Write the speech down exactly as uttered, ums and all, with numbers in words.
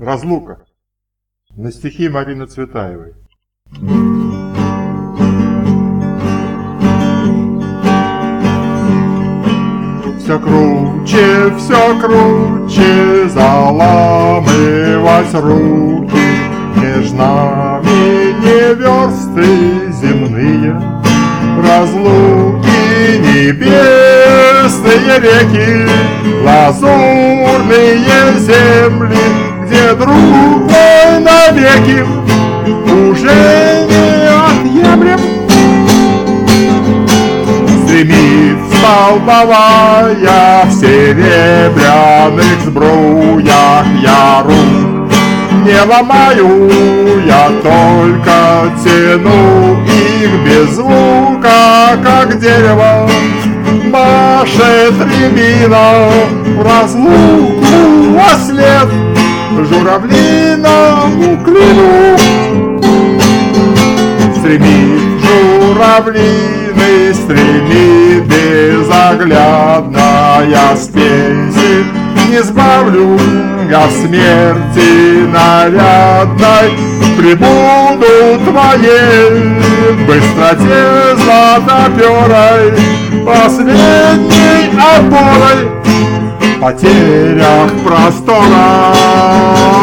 Разлука. На стихи Марины Цветаевой. Все круче, все круче заламывать руки, между нами не версты земные, разлуки небесные реки, лазурные земли, где друг мой навеки уже не отъемлем. Стремит столбовая в серебряных сбруях, я рук не ломаю, я только тяну их без звука, как дерево машет рябина в разлуку во след журавлиному клину. Стремит журавлиный, стремит безоглядная спесь, не сбавлю я в смерти нарядной, прибуду твоей быстроте златоперой, последней опорой в потерях простора.